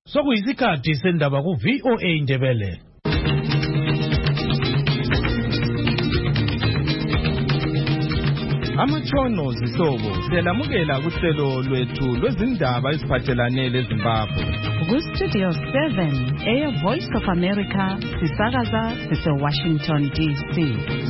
Sokuyisikhathi sendaba ku VOA Indebele. Amatshono zihlobo siyalamukela kuhlelo lwethu lwezindaba eziphathelane leZimbabwe. Studio 7 Air Voice of America sisakaza Washington DC.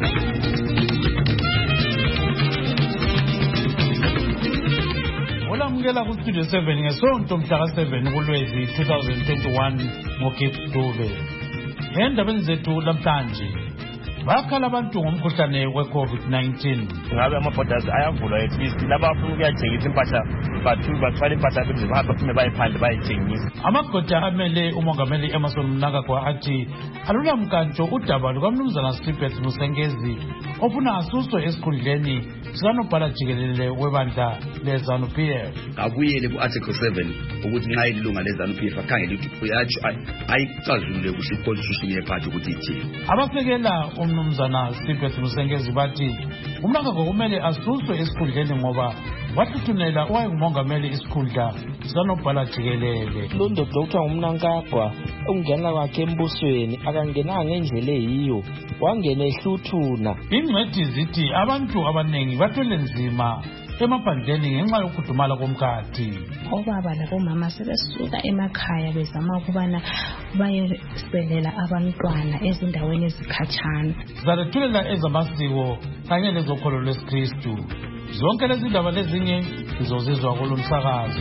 Olamukela ku Studio 7 ngesonto mhla ka7 kuLwezi 2021 ngoGift Dube. Endabeni zethu lamhlanje bakhala abantu ngomkhuhlane we-COVID-19. Ngabe ama-borders ayavulwa at least laba afuna ukuyathengisa impahla bathwala impahla bezibahamba futhi bayiphandle bayithengisa. Amagoda amele umongameli Emmerson Mnangagwa athi alulamkantsho udaba lukaMnumzana Sibeth Musengezi ofuna asuswe esikhundleni sikanobhala jikelele webandla leZANU-PF. Abuyele ku-Article 7 ukuthi nxa ilunga leZANU-PF akhangele ukuthi uyatsho ayicazulule kuhle i-constitution yephathi ukuthi ithini. Abasekela uMnumzana Sibeth Musengezi bathi uMnangagwa kumele asuswe esikhundleni ngoba wathuthunela owayengumongameli isikhundla sikanobhala jikelele. Lo ndoda okuthiwa nguMnangagwa ukungena kwakhe embusweni akangenanga ngendlela eyiyo, wangena ehluthuna. Ingcwethi zithi abantu abaningi bathwele nzima emaphandleni ngenxa yokukhudumala komkhathi. Obaba labomama sebesuka emakhaya bezama ukubana bayeselela abantwana ezindaweni ezikhatshana. Zalethulela ezamasiko kanye lezokholo lwesikristu. Zonke lezi ndaba lezinye sizozizwa kulo msakazo.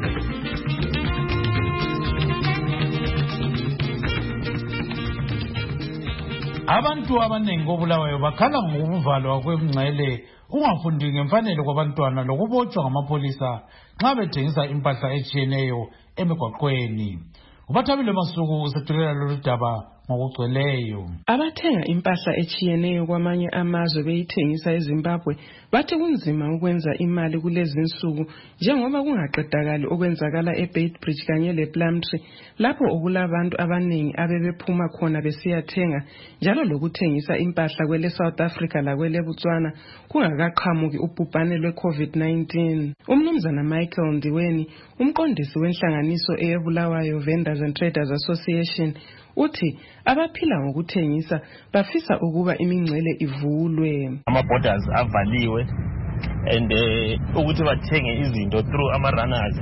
Abantu abaningi kobulawayo bakhala ngokuvalwa kwemingcele kungafundi ngemfanelo kwabantwana lokubotshwa ngamapolisa nxa bethengisa impahla etshiyeneyo emigwaqweni. Ubathabile Masuku usethulela lolu daba ngokugcweleyo. Abathenga impahla etshiyeneyo kwamanye amazwe beyithengisa eZimbabwe bathi kunzima ukwenza imali kulezi insuku njengoba kungaqedakali okwenzakala eBeitbridge kanye lePlumtree lapho okulabantu abaningi abebephuma khona besiyathenga, njalo lokuthengisa impahla kwele South Africa lakwele Botswana kungakaqhamuki ubhubhane lwe-COVID-19. Umnumzana Michael Ndiweni, umqondisi wenhlanganiso eyebulawayo Vendors and Traders Association, uthi abaphila ngokuthengisa bafisa ukuba imingcele ivulwe. Ama-borders avaliwe and ukuthi bathenge izinto through ama-runners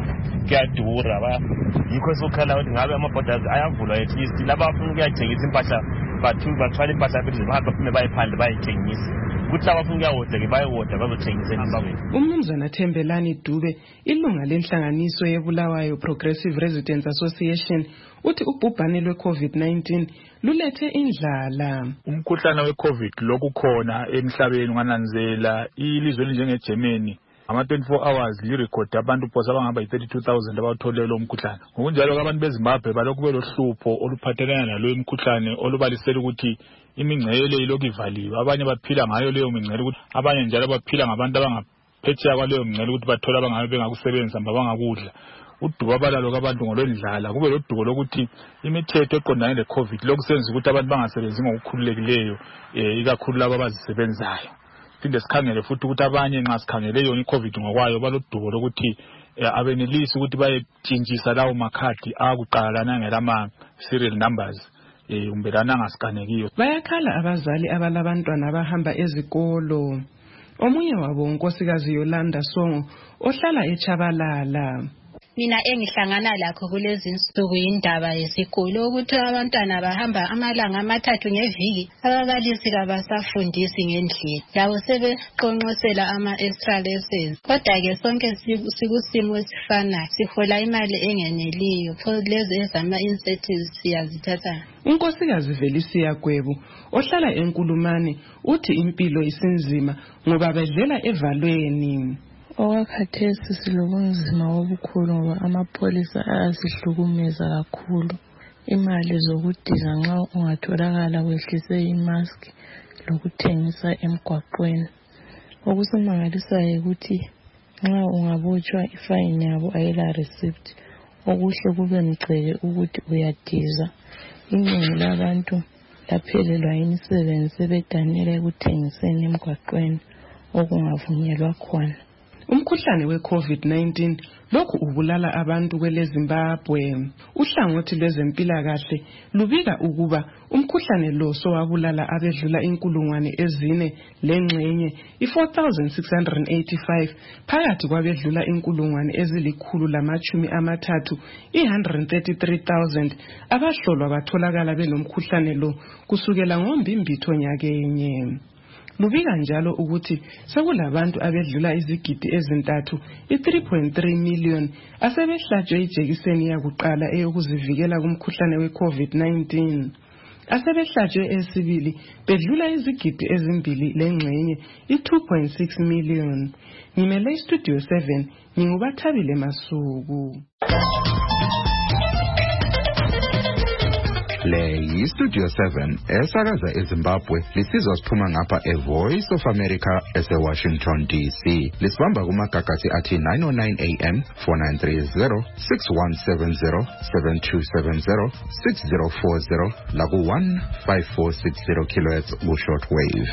kuyadura. Yikho sokhala ukuthi ngabe ama-borders ayavulwa at least laba afuna ukuyathengisa impahla bathwala impahla bezibahamba futhi bayiphandle bayithengisa. Kuthi abafuna ukuyawoda bayowoda bazothengisa elizweni. Umnumzana Thembelani Dube, ilunga lenhlanganiso yebulawayo Progressive Residents Association, uthi ubhubhane lwe-COVID-19 lulethe indlala. Umkhuhlane we-COVID lokukhona emhlabeni ungananzela ilizwe elinjengeGermany ama-24 hours lirecord abantu phosa abangaba yi-32,000 abathole lo mkhuhlane. Ngokunjalo abantu beZimbabwe balokhu belohlupho oluphathelana nalo mkhuhlane olubalisela ukuthi imingcele ilokhu ivaliwe. Abanye baphila ngayo leyo mingcele ukuthi abanye njalo baphila ngabantu abangaphetsheya kwaleyo mingcele ukuthi bathola abangabe bengakusebenzisa bangakudla. Udubo abalalo kwabantu ngolwendlala kube lodubo lokuthi imithetho eqondane le-COVID lokusenza ukuthi abantu bangasebenzi ngokukhululekileyo ikakhulu labo abazisebenzayo. Phinde sikhangele futhi ukuthi abanye nxa sikhangele yona i-COVID ngokwayo balodubo lokuthi abenelisi ukuthi bayetshintshisa lawo makhadi akuqala nangelama serial numbers umbelana angasikanekiyo. Bayakhala abazali abalabantwana abahamba ezikolo. Omunye wabo unkosikazi Yolanda Songo ohlala eChabalala. Mina engihlangana lakho kulezi insuku indaba yesikolo ukuthi abantwana bahamba amalanga amathathu ngeviki, ababalisi kabasafundisi ngendlela, labo sebeqonqosela ama-extra lessons. Kodwa-ke sonke sikusimo esifanayo, sihola imali engeneliyo, lezi ezama-incentives siyazithatha. Unkosikazi Velisia Gwebu ohlala eNkulumane uthi impilo isinzima ngoba bedlela evalweni. Okwakhathesi silobunzima obukhulu ngoba amapolisa ayasihlukumeza kakhulu. Imali zokudiza nxa ungatholakala wehlise imask lokuthengisa emgwaqweni. Okusimangalisayo ukuthi nxa ungabotshwa ifine yabo ayila receipt, okuhle kube mgceke ukuthi uyadiza. Iningi labantu laphelelwa imisebenzi sebedanile ekuthengiseni emgwaqweni okungavunyelwa khona. umkhuhlane we-COVID-19 lokhu ubulala abantu kwele Zimbabwe. Uhlangothi lwezempilakahle lubika ukuba umkhuhlane lo sowabulala abedlula 4,000 lengxenye, 4,685 phakathi kwabedlula 130 133,000 abahlolwa batholakala benomkhuhlane lo kusukela ngoMbimbitho nyakenye. Lubika njalo ukuthi sekulabantu abedlula izigidi ezintathu 3.3 million asebehlatshwe ijekiseni yakuqala eyokuzivikela kumkhuhlane we-COVID-19. Asebehlatshwe esibili bedlula izigidi ezimbili lengxenye 2.6 million. Ngimele Studio 7 ngingubathabile Masuku. Le yi-Studio 7 esakaza eZimbabwe lisizwa siphuma ngapha eVoice of America ese-Washington DC. Lisibamba kumagagasi athi 909 AM, 4930, 6170, 7270, 6040 laku-15460 kHz ku-shortwave.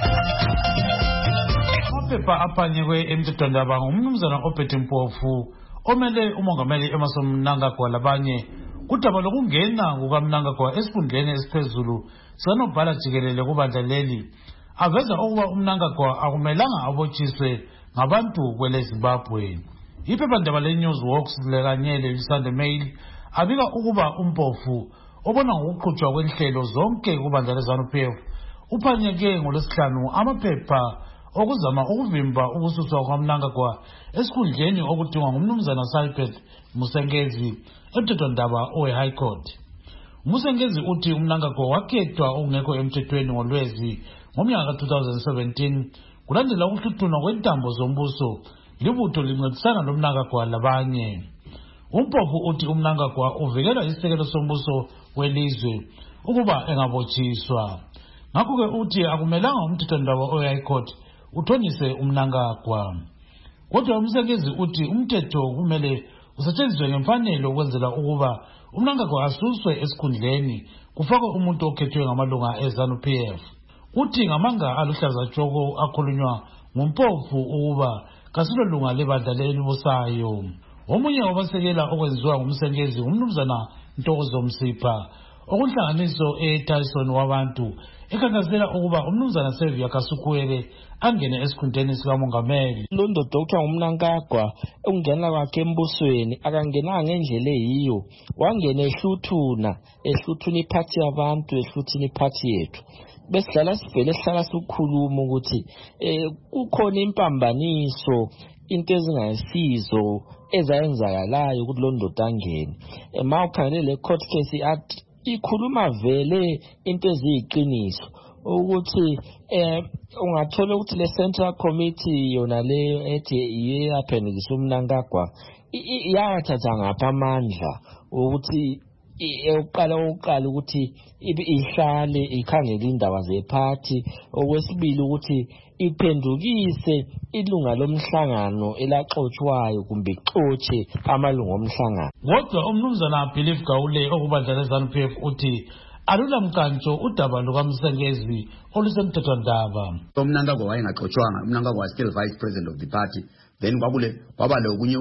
Amaphepha aphanyekwe emthethwandaba ngumnumzana Obed Mpofu omele umongameli Emmerson Mnangagwa labanye kudaba lokungena kukaMnangagwa esikhundleni esiphezulu sikanobhala jikelele kubandla leli aveza ukuba uMnangagwa akumelanga abotshiswe ngabantu kwele Zimbabwe. Iphephandaba leNewsworks lekanyele iSunday Mail abika ukuba uMpofu obona ngokuqhutshwa kwenhlelo zonke kubandla leZANU-PF uphanyeke ngolwesihlanu amaphepha okuzama ukuvimba ukususwa kwaMnangagwa esikhundleni okudingwa ngumnumzana Sibeth Musengezi emthethwandaba owe-High Court. Musengezi uthi uMnangagwa wakhethwa ongekho emthethweni ngolwezi ngomnyaka ka-2017 kulandela ukuhluthunwa kwentambo zombuso libutho lincedisana loMnangagwa labanye. Umpofu uthi uMnangagwa uvikela isisekelo sombuso welizwe ukuba engabotshiswa. Ngakho-ke uthi akumelanga umthethwandaba owe-High Court uthonise uMnangagwa. Kodwa Musengezi uthi umthetho kumele usetshenziswe ngemfanelo ukwenzela ukuba uMnangagwa asuswe esikhundleni kufakwe umuntu okhethwe ngamalunga eZANU-PF. Uthi ngamanga aluhlaza tshoko akhulunywa ngumpofu ukuba kasilolunga lebandla elibusayo. Omunye wabasekela okwenziwa ngumsengezi umnumzana Ntokozo Msipha okunhlanganiso eTyson wabantu ekhankasela ukuba umnumzana Xavier Kasukuwele angene esikhundleni sikamongameli. Londo Dr. uMnangagwa ungena kwakhe embusweni akangenanga ngendlela eyiyo, wangena ehluthuna iphathi yabantu, ehluthuna iphathi yethu. Besidlala sivele hlala sikhuluma ukuthi kukhona impambaniso, into ezingayisizo ezayenzakalayo ukuthi Londo angene. Mawukhangele le court case athi ikhuluma vele into eziyiqiniso ukuthi ungathola ukuthi le Central Committee yona leyo ethi iyaphendukisa uMnangagwa yathatha ngapha amandla ukuthi uqala ukuthi ihlale ikhangele indaba zephathi. Okwesibili ukuthi iphendukise ilunga lomhlangano elaxotshiwayo kumbe ixotshe amalunga omhlangano. Kodwa umnumzana Belief Gawule okubandla leZANU-PF uthi alulamkantsho udaba lukaMsengezi olusemthethwandaba. uMnangagwa wayengaxotshwanga. uMnangagwa was still vice president of the party. Then kwaba lokunye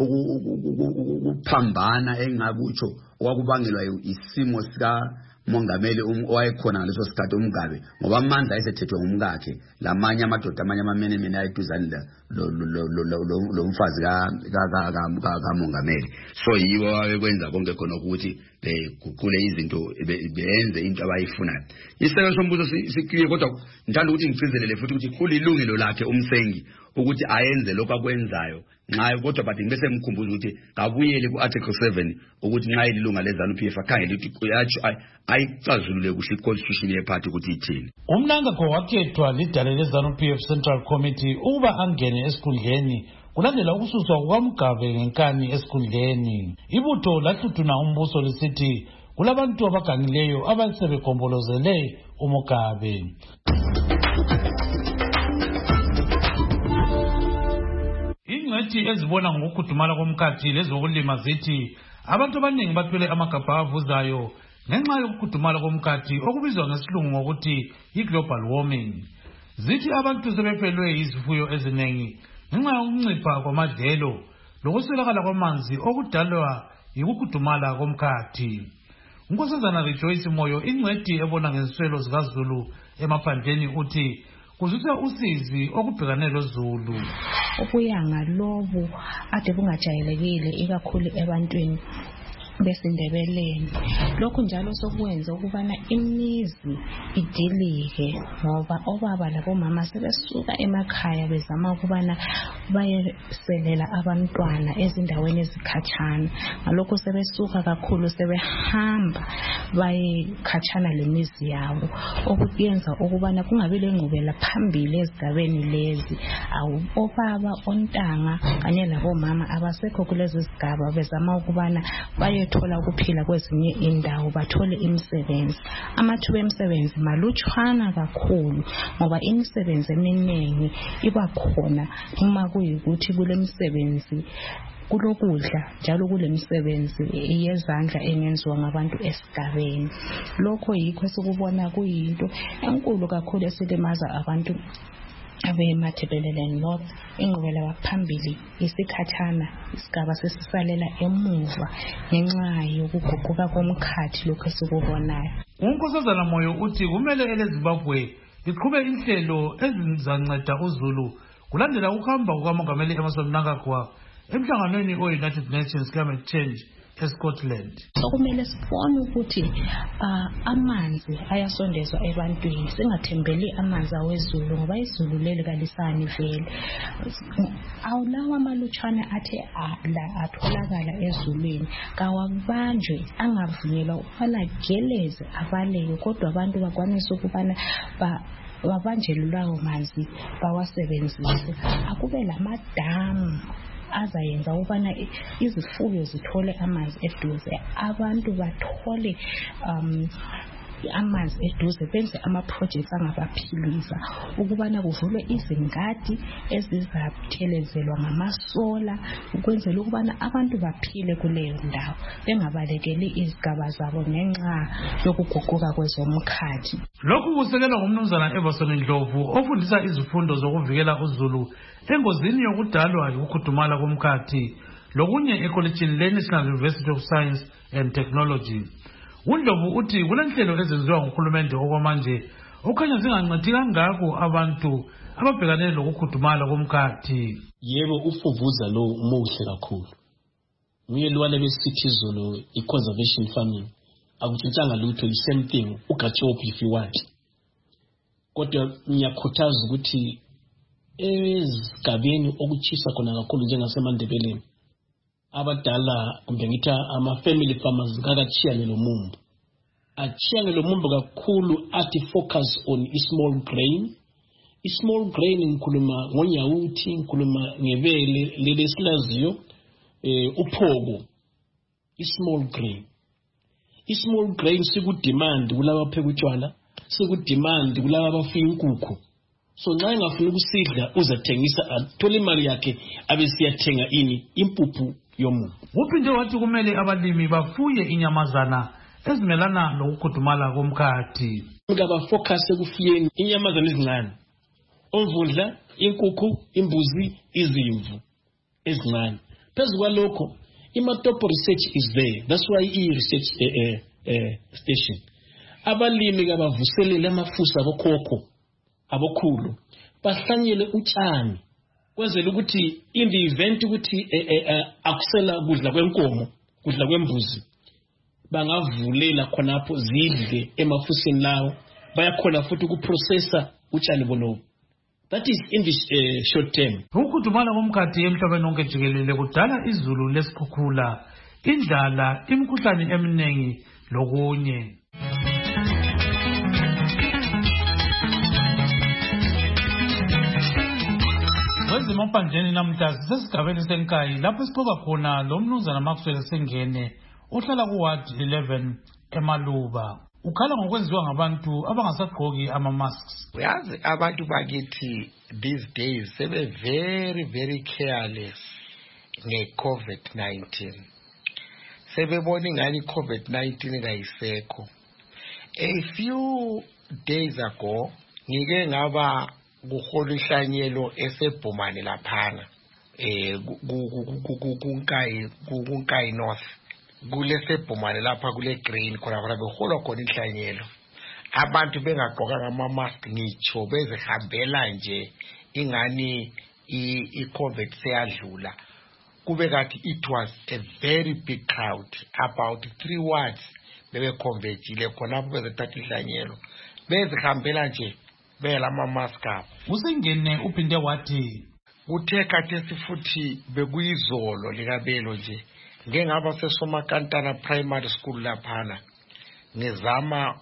ukuphambana engakutsho okwakubangelwa isimo sikamongameli owayekhona ngaleso sikhathi uMgabe, ngoba amandla ayesethethwe ngumkakhe lamanye amadoda amanye amamenemene ayeduzane lo mfazi kamongameli. So yibo abekwenza konke khona ukuthi beguqule izinto benze into abayifunayo. Isekelo sombuso sikliye, kodwa ngithanda ukuthi ngigcizelele futhi ukuthi kulilungelo lakhe umsengi ukuthi ayenze lokho akwenzayo nxa, kodwa bathi ngibese mkhumbuza ukuthi kabuyele ku-Article 7 ukuthi nxa ilunga leZANU-PF akhangele ukuthi yatsho ayicazulule kuhle i-constitution yeparty ukuthi ithini. uMnangagwa wakhethwa lidale leZANU-PF Central Committee ukuba angene esikhundleni kulandela ukususwa kukaMgabe ngenkani esikhundleni. Ibutho lahluthuna umbuso lisithi kulabantu abagangileyo abasebegombolozele uMgabe. Ingcwethi ezibona ngokukhudumala komkhathi lezokulima zithi abantu abaningi bathwele amagabha avuzayo ngenxa yokukhudumala komkhathi okubizwa ngesilungu ngokuthi yi-global warming. Zithi abantu sebefelwe izifuyo eziningi ngenxa yokuncipha kwamadlelo lokuswelakala kwamanzi okudalwa yikukhudumala komkhathi. uNkosazana Rejoice Moyo, ingcwethi ebona ngeziswelo zikaZulu emaphandleni, uthi kuzwisa usizi okubhekane loZulu. Ubuyanga lobu ade bungajayelekile ikakhulu ebantwini besindebeleni. Lokhu njalo sokwenza ukubana imizi idilike ngoba obaba labomama sebesuka emakhaya bezama ukubana bayeselela abantwana ezindaweni ezikhatshana. Ngalokho sebesuka kakhulu, sebehamba bayekhatshana lemizi yabo, okuyenza ukubana kungabi lengqubela phambili ezigabeni lezi. Obaba, ontanga kanye labomama abasekho kulezi zigaba, bezama ukubana thola ukuphila kwezinye indawo, bathole imisebenzi. Amathuba emisebenzi malutshwana kakhulu ngoba imisebenzi eminingi iba khona uma kuyikuthi kule misebenzi kulokudla njalo kule misebenzi yezandla engenziwa ngabantu esigabeni. Lokho yikho sikubona kuyinto enkulu kakhulu esilimaza abantu abemathebeleleni North. Ingqubela phambili isikhathana, isigaba sesisalela emuva ngenxa yokuguquka komkhathi lokho esikubonayo. uNkosazana Moyo uthi kumele eleZimbabwe liqhube inhlelo ezizanceda uZulu kulandela ukuhamba kukaMongameli Emmerson Mnangagwa emhlanganweni we-United Nations Climate Change eScotland. Sokumele sibone ukuthi amanzi ayasondezwa ebantwini, singathembeli amanzi awezulu ngoba izulu leli kalisani vele. Awulawa amalutshwane athe atholakala ezulwini kawakubanjwe, angavunyelwa ukubana geleze abaleke, kodwa abantu bakwanisa ukubana babanjele lawo manzi bawasebenzise. Akube lamadamu azayenza ukubana izifuyo zithole amanzi eduze, abantu bathole amanzi eduze, benze ama-projects angabaphilisa, ukubana kuvulwe izingadi ezizathelezelwa ngamasola, ukwenzela ukubana abantu baphile kuleyo ndawo, bengabalekeli izigaba zabo ngenxa yokuguquka kwezomkhathi. Lokhu kusekelwa ngumnumzana Everson Ndlovu ofundisa izifundo zokuvikela uZulu engozini yokudalwa yikukhudumala komkhathi lokunye ekolitshini le-National University of Science and Technology. uNdlovu uthi kulenhlelo ezenziwa nguhulumende okwamanje okhanya zingancedi kangako abantu ababhekane lokukhudumala komkhathi. Yebo, ufuvuza lo umuhle kakhulu. Nguye lwana besithi izolo i-conservation farming akutshintshanga lutho, i-same thing, ugatshopi if you want. Kodwa ngiyakhuthaza ukuthi ezigabeni okuchisa khona kakhulu njengaseMandebeleni, abadala kumbe ngithi ama-family farmers ngakachiyane lo mumbo. Achiyane lo mumbo kakhulu athi focus on i-small grain. I-small grain ngikhuluma ngonyawuthi, ngikhuluma ngebele leli silaziyo, uphoko. I-small grain. I-small grain sikudemand kulaba pheka utshwala, sikudemand kulaba abafuya inkukhu. So nxa engafuna ukusidla uzathengisa, athola imali yakhe abesiyathenga impuphu yomuntu. Uphinde wathi kumele abalimi bafuye inyamazana ezimelana nokukhudumala komkhathi. Ngabafocus ekufuyeni inyamazana ezincane, omvundla, inkukhu, imbuzi, izimvu ezincane. Phezu kwalokho, iMatopo research is there. That's why i-research station. Abalimi kabavuselele amafusa abokhokho abokhulu bahlanyele utshani kwenzela ukuthi in the event ukuthi akusela kudla kwenkomo, kudla kwembuzi, bangavulela khonapho zidle emafusini lawo, bayakhona futhi ukuprocessa utshani bonobo. That is in this short term. Ukukhudumala komkhathi emhlabeni wonke jikelele kudala izulu lesikhukhula, indlala, imikhuhlane eminingi lokunye. Wezimaphandleni namhla sisesigabeni senkayi lapho sixoxa khona lo mnumzana Maxwell Sengene uhlala ku-Ward 11 eMaluba. Ukhala ngokwenziwa ngabantu abangasagqoki ama-masks. Uyazi abantu bakithi these days sebe very careless nge-COVID-19. Sebebona ingani i-COVID-19 kayisekho. A few days ago ngike ngaba kuhola ihlanyelo esebhumane laphana kunkayi north kulesebhumane lapha kule green khona beholwa khona inhlanyelo abantu bengagqokanga ama-mask ngitsho bezihambela nje ingani i-COVID seyadlula kube kathi it was a very big crowd about 3 wards bebeconvertile khonapho bezethatha ihlanyelo bezihambela nje belama-mask abo. Usengene uphinde wathi kuthe khathesi futhi bekuyizolo likabelo nje ngengaba sesomakantana primary school laphana ngizama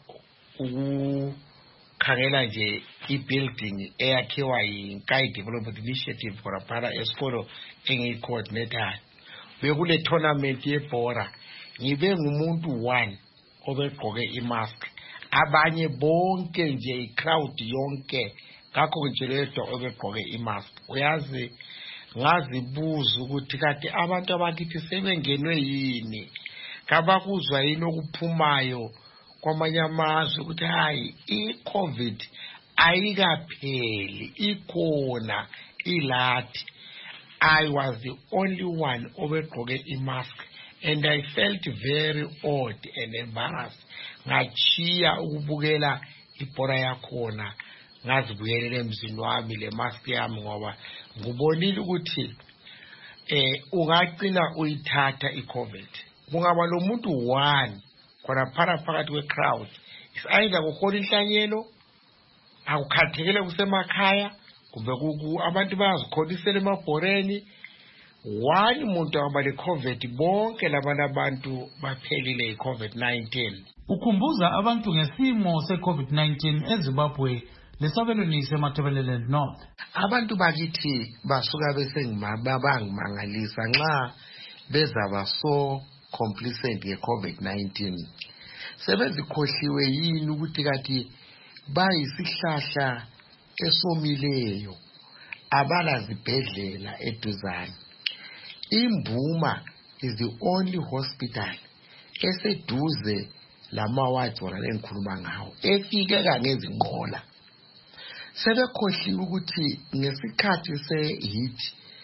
ukukhangela nje i-building eyakhiwa yiNkayi Development Initiative khonaphana esikolo engiyi-coordinator bekule tournament yebhora ngibe ngumuntu 1 obegqoke imask abanye bonke nje i-crowd yonke ngakho nje ledwa obegqoke imask uyazi ngazibuza ukuthi kade abantu abakithi sebengenwe yini kabakuzwa yini okuphumayo kwamanye amazwe ukuthi hayi i-COVID ayikapheli ikhona ilathi. I was the only one obegqoke imask and I felt very odd and embarrassed ngachiya ukubukela ibhora yakhona ngazibuyelele emzini wami le mask yami ngoba ngubonile ukuthi ungaqina uyithatha i-COVID kungaba lo muntu 1 khona phakathi kwe-crowd is-either kuhola inhlanyelo akukhathekile kusemakhaya kumbe abantu bayazikholisela emabhoreni 1 muntu aba le-COVID bonke labantu baphelile i-COVID-19. Ukhumbuza abantu ngesimo se-COVID-19 eZimbabwe lesabelweni seMatabeleland North. Abantu bakithi basuka babangimangalisa nxa bezaba so complacent ye-COVID-19 sebezikhohliwe yini ukuthi kathi bayisihlahla esomileyo abala zibhedlela eduzane. iMbuma is the only hospital eseduze lama-wards wona lengikhuluma ngawo efike kangezinqola. Sebekhohliwe ukuthi ngesikhathi se-heat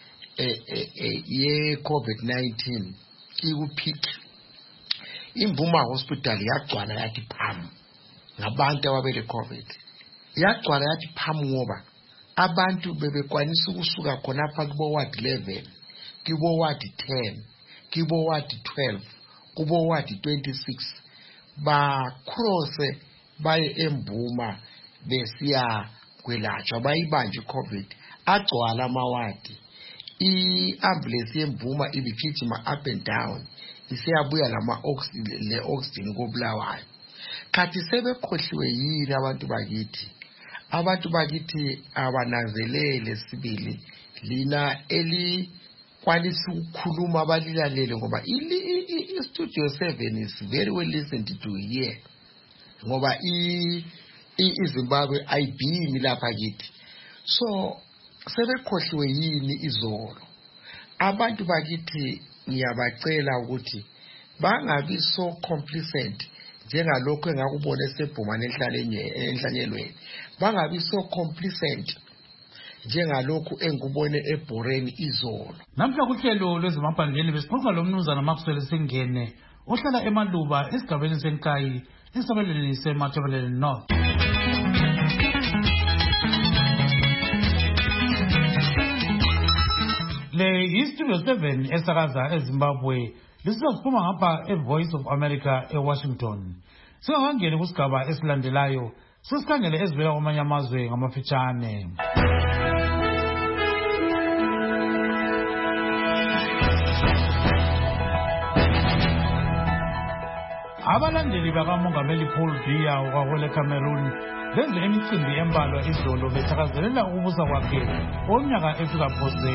ye-COVID-19 ikupeak iMbuma hospital yagcwala yathi phamu ngabantu ababele-COVID yagcwala yathi phamu ngoba abantu bebekwanisa ukusuka khonapha kubo-ward 11 kubo-ward 10 kubo-ward 12 kubo-ward 26 bacrosse baye eMbuma besiya kwelatshwa bayibanje iCovid agcwala amawadi i-ambulance yeMbuma ibigijima up and down isiyabuya le-oxygen kobulawayo. Khathi sebekhohliwe yini abantu bakithi abananzelele sibili lina elikwanisa ukukhuluma abalilalele ngoba i-Studio 7 is very well listened to here ngoba iZimbabwe ayibhimi lapha kithi. So sebekhohliwe yini izolo abantu bakithi ngiyabacela ukuthi bangabi so complacent njengalokho engakubona esebhumane enhlanyelweni bangabi so complacent njengalokho engikubone ebhoreni izolo. Namhla kuhlelo lwezemaphandleni besixoxa lomnumzana Maxwell Sengene ohlala eMaluba esigabeni seNkayi esabelweni seMatabeleland North. Le iStudio 7 esakaza eZimbabwe lisizophuma ngapha eVoice of America eWashington. Singakangeni kusigaba esilandelayo sesikhangele ezivela kwamanye amazwe ngamafitshane. Abalandeli bakamongameli Paul Biya wakwele Cameroon benze imicimbi embalwa izolo bethakazelela ukubusa kwakhe onyaka efika phose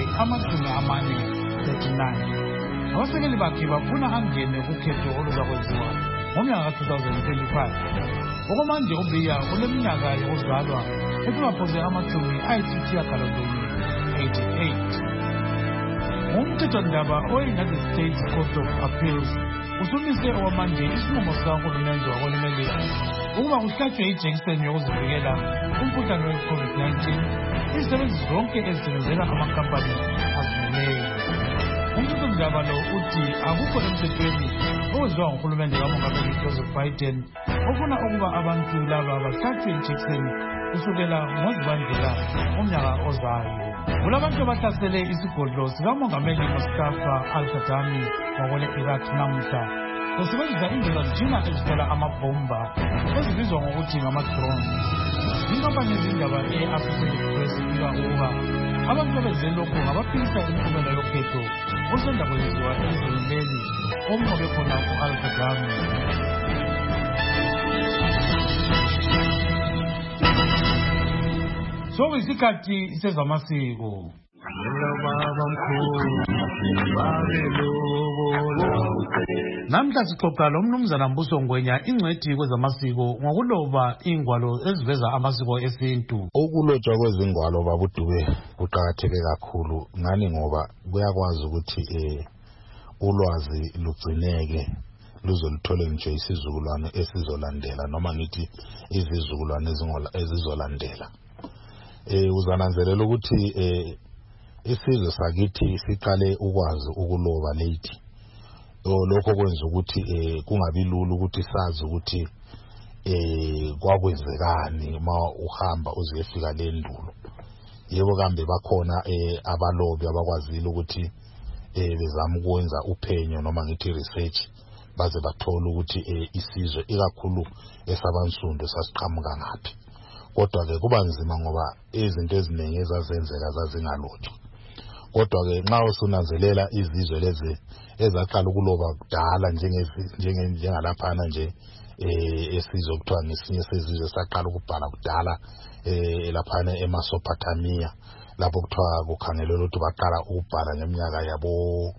39. Abasekeli bakhe bafuna angene kukhetho oluzakwenziwa ngomnyaka 2025. Okomanje uBiya uneminyaka yokuzalwa efika phose 88. umthethwandaba we-United States Court of Appeals usumise owamanje isinqumo sikahulumende wakoLimelika ukuba kuhlatshwe ijekiseni yokuzivikela umkhuhlane we-COVID-19 izisebenzi zonke ezisebenzela amakampani azimeleyo. Umthethwandaba lo uthi akukho emthethweni owenziwa nguhulumende kamongameli Joseph Biden ofuna ukuba abantu laba bahlatshwe ijekiseni kusukela ngoZibandlela umnyaka ozayo. Kulabantu abahlasele isigodlo sikamongameli Mustafa al-Kadhimi wakwele-Iraq namuhla besebenzisa indizamtshina ezithwala amabhomba ezibizwa ngokuthi ngama-drones. Inkampani yezindaba e-Associated Press ibika ukuba abantu abenze lokhu ngabaphikisa imiphumela yokhetho osanda kwenziwa elizweni leli okunqobe khona u-al-Kadhimi. Sokuyisikhathi sezamasiko. Namhla sixoxa lomnumzana Mbuso Ngwenya ingcwethi kwezamasiko ngokuloba ingwalo eziveza amasiko esintu. Ukulotshwa kwezingwalo babudube kuqakatheke kakhulu ngani ngoba kuyakwazi ukuthi ulwazi lugcineke luzoluthole nje isizukulwane esizolandela noma ngithi izizukulwane ezizolandela. Uzananzelela ukuthi isizwe sakithi siqale ukwazi ukuloba late. Lokho kwenza ukuthi kungabi lula ukuthi sazi ukuthi kwakwenzekani uma uhamba uzefika lendulo. Yebo kambe bakhona abalobi abakwazile ukuthi bezama ukwenza uphenyo noma ngithi research baze bathola ukuthi isizwe ikakhulu esabansundu sasiqhamuka ngaphi. Kodwa ke kuba nzima ngoba izinto eziningi ezazenzeka zazingalotshwa. Kodwa ke nxa usunanzelela izizwe lezi ezaqala ukuloba kudala njengalaphana nje esizwe kuthiwa ngesinye sezizwe saqala ukubhala kudala laphana eMesopotamia lapho kuthiwa kukhangelelwa ukuthi baqala ukubhala ngeminyaka yabo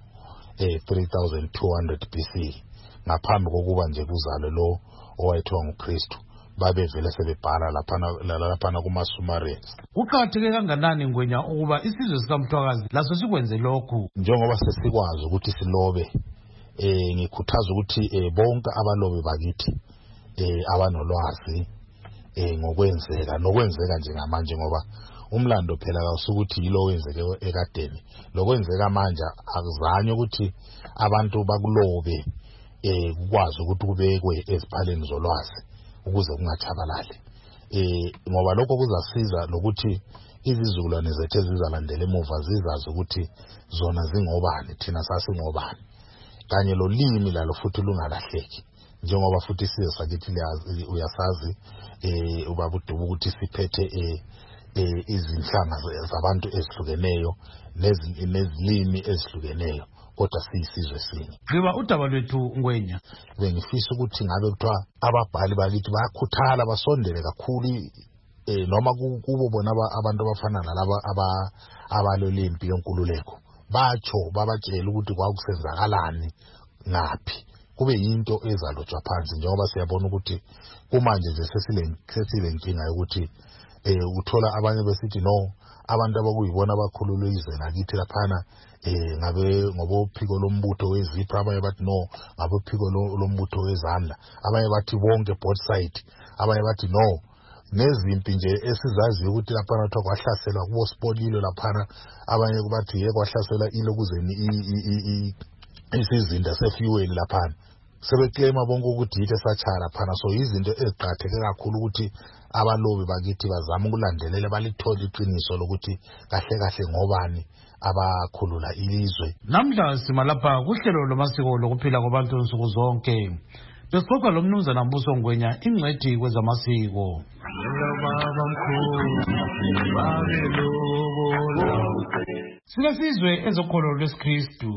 3200 BC ngaphambi kokuba nje kuzalwe lo owayethiwa nguKristu. Babevele sebebhala laphana kuma-Sumerians. Kuqakatheke kanganani Ngwenya ukuba isizwe sikaMthwakazi laso sikwenze lokhu? Njengoba sesikwazi ukuthi silobe, ngikhuthaza ukuthi bonke abalobi bakithi abanolwazi ngokwenzeka njengamanje ngoba umlando phela kawusukuthi yilo wenzeke ekadeni. Lokwenzeka manje akuzange ukuthi abantu bakulobe kukwazi ukuthi kubekwe eziphaleni zolwazi ukuze kungachabalali. Ngoba lokho kuzasiza lokuthi izizukulwane zethu ezizalandela emuva zizazi ukuthi zona zingobani thina sasingobani. Kanye lo limi lalo futhi lungalahleki. Njengoba futhi isizwe sakithi uyasazi ubabudubu ukuthi siphethe izinhlanga zabantu ezihlukeneyo nezilimi ezihlukeneyo. Kodwa siyisizwe sinye. Ngiba udaba lwethu Ngwenya. Bengifisa ukuthi ngabe kuthiwa ababhali bakithi bayakhuthala basondele kakhulu noma kubo bona abantu abafana nalaba abalolimpi yenkululeko. Batsho babatshela ukuthi kwakusenzakalani ngaphi. Kube yinto ezalotshwa phansi njengoba siyabona ukuthi kumanje nje sesilenkinga yokuthi uthola abanye besithi no abantu abakuyibona abakhulula izwe nakithi laphana ngobophiko lombutho wezipho, abanye bathi no ngabophiko lombutho wezandla, abanye bathi bonke both side, abanye bathi no nezimpi nje esizaziyo ukuthi laphana kuthiwa kwahlaselwa kubo Spolilo laphana, abanye bathi yeke kwahlaselwa ilokuzeni isizinda sefuel laphana. Sebeklema bonke ukuthi yithe satshaya laphana. So izinto eziqakatheke kakhulu ukuthi abalobi bakithi bazama ukulandelela balithole iqiniso lokuthi kahle kahle ngobani abakhulula ilizwe. Namhla simalapha kuhlelo lomasiko lokuphila kwabantu nsuku zonke. Besixoxa lomnumzana Mbuso Ngwenya ingcwethi kwezamasiko. Silesizwe ezokholo lwesikristu.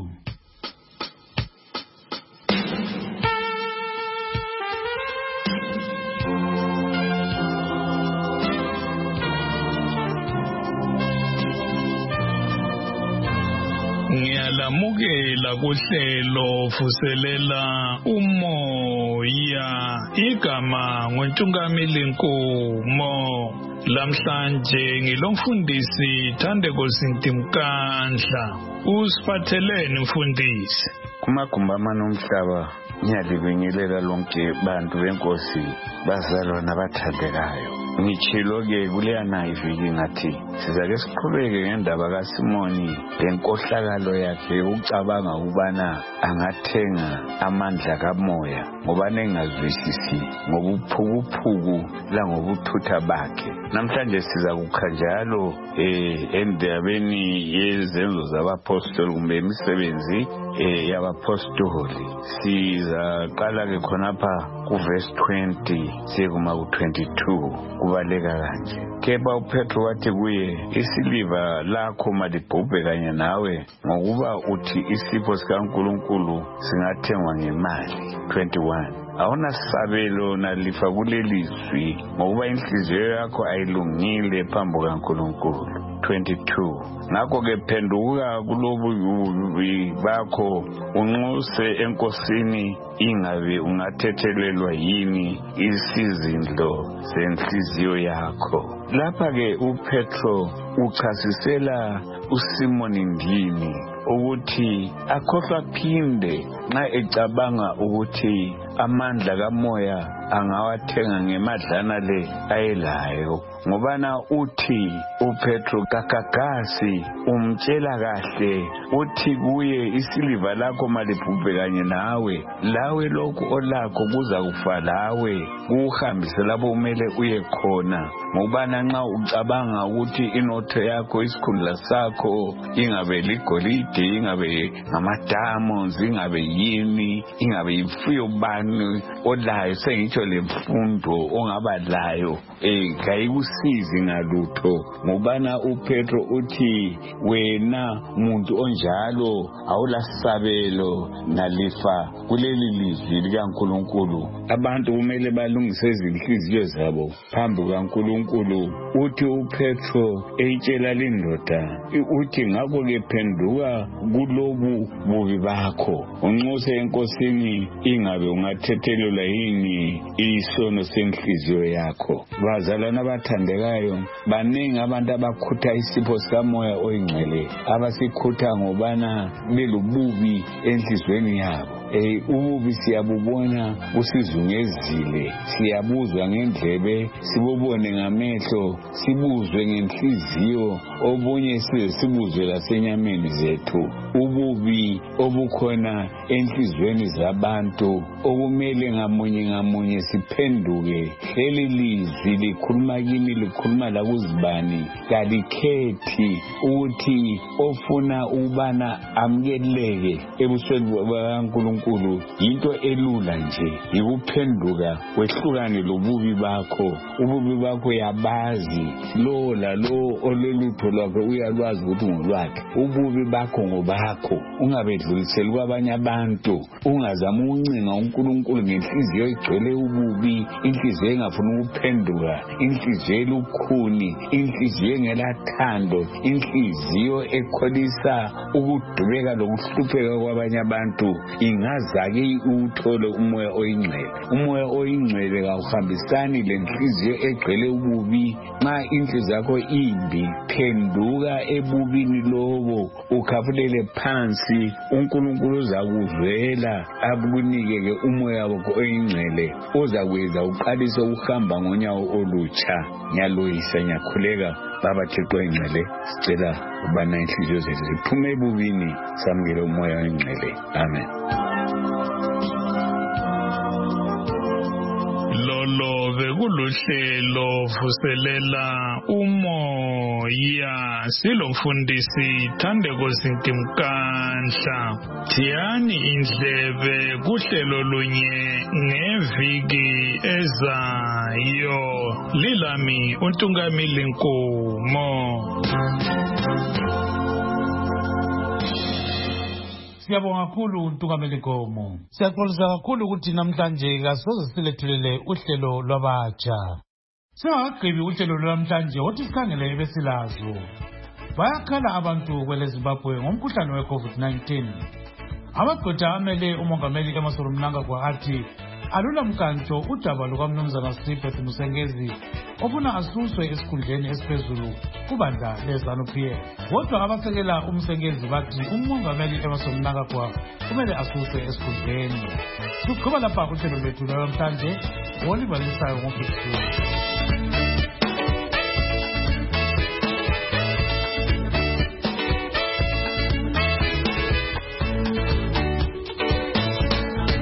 Siyakwamukela kuhlelo vuselela umoya igama ngoNtungameli Nkomo lamhlanje ngilomfundisi Thandeko Sintimkandla usiphatheleni mfundisi kumagumba amanomhlaba ngiyalibingelela lonke bantu benkosi bazalwa nabathandekayo Ngichilo-ke kuleyana iviki ngathi sizake siqhubeke ngendaba kaSimoni lenkohlakalo yakhe ukucabanga ukubana angathenga amandla kamoya ngoba nengazwisisi ngobuphukuphuku langobuthutha bakhe. Namhlanje siza kukha njalo endabeni yezenzo zabapostoli kumbe imisebenzi yabapostoli. Sizaqala-ke khonapha kuverse 20 siye kuma ku-22 kubaleka kanje. Kepha uPetro wathi kuye, isiliva lakho malibhubhe kanye nawe ngokuba uthi isipho sikaNkulunkulu singathengwa ngemali. 21 Awuna sabelo nalifa kulelizwi ngokuba inhliziyo yakho ayilungile phambi kaNkulunkulu. 22 Ngakho-ke phenduka kulobubi bakho unxuse enkosini ingabe ungathethelelwa yini isizindlo senhliziyo yakho. Lapha-ke uPetro uchasisela uSimoni Ndini ukuthi akhohlwa phinde nxa ecabanga ukuthi amandla kamoya angawathenga ngemadlana le ayelayo ngobana uthi uPetro kakagasi umtshela kahle uthi kuye isiliva lakho malibhubhe kanye nawe lawe lokhu olakho kuza kufa lawe kuhambise lapho kumele uye khona ngobana nxa ucabanga ukuthi inotho yakho isikhundla sakho ingabe ligolide ingabe ngama-diamonds ingabe yini ingabe imfuyo bani olayo sengitsho lemfundo ongaba layo kayikusizi ngalutho ngobana uPetro uthi wena muntu onjalo awulasabelo nalifa kuleli lizwi likaNkulunkulu. Abantu kumele balungise izinhliziyo zabo phambi kaNkulunkulu. Uthi uPetro eyitshela lindoda uthi ngakho-ke phenduka kulobu bubi bakho unxuse enkosini ingabe ungathethelelwa yini isono senhliziyo yakho. Bazalwana abathandekayo baningi abantu abakhutha isipho sikamoya oyingcwele abasikhutha ngobana belububi enhlizweni yabo. Ububi siyabubona busizungezile siyabuzwa ngendlebe sibubone ngamehlo sibuzwe ngenhliziyo obunye sibuzwe lasenyameni zethu. Ububi obukhona enhlizweni zabantu okumele ngamunye siphenduke. Leli lizwi likhuluma kimi likhuluma lakuzibani kalikhethi ukuthi ofuna ukubana amukeleke ebusweni bakaNkulunkulu yinto elula nje yikuphenduka kwehlukane lobubi bakho. Ububi bakho yabazi lo lalo olelutho lwakhe uyalwazi ukuthi ngolwakhe. Ububi bakho ngobakho ungabedluliseli kwabanye abantu ungazama ukuncenga uNkulunkulu ngenhliziyo igcwele ububi inhliziyo engafuna ukuphenduka inhliziyo elukhuni inhliziyo engelathando inhliziyo ekholisa ukudubeka lokuhlupheka kwabanye abantu. Ingazake uthole umoya oyingcwele. Umoya oyingcwele kawuhambisani lenhliziyo egcwele ububi. Nxa inhliziyo yakho imbi phenduka ebubini lobo ukhafulele phansi uNkulunkulu uzakuzwela akukunike-ke umoya wakho oyingcwele uzakwenza uqalise ukuhamba ngonyawo olutsha. Ngiyaloyisa ngiyakhuleka Baba Thixo oyingcwele sicela ubana inhliziyo zethu ziphume ebubini samukele umoya oyingcwele. Amen. Lolo bekuluhlelo vuselela umoya silomfundisi Thandeko Sintimkandla. Thiyani indlebe kuhlelo lunye ngeviki ezayo. Lilami uNtungameli Nkomo. Siyabonga kakhulu uNtungameli Nkomo. Siyaxolisa kakhulu ukuthi namhlanje kasoze silethulele uhlelo lwabatsha. Singakagqibi uhlelo lwamhlanje wothi sikhangele ebesilazo. bayakhala abantu kwele Zimbabwe ngomkhuhlane we-COVID-19. Amagqwetha amele umongameli Emmerson Mnangagwa athi alula mkantsho udaba lukaMnumzana Siphet Musengezi ofuna asuswe esikhundleni esiphezulu kubandla leZANU-PF. Kodwa abasekela umsengezi bathi umongameli Emmerson Mnangagwa kumele asuswe esikhundleni. Siqhuba lapha uhlelo lwethu namhlanje olibalisayo ngoMfuthu.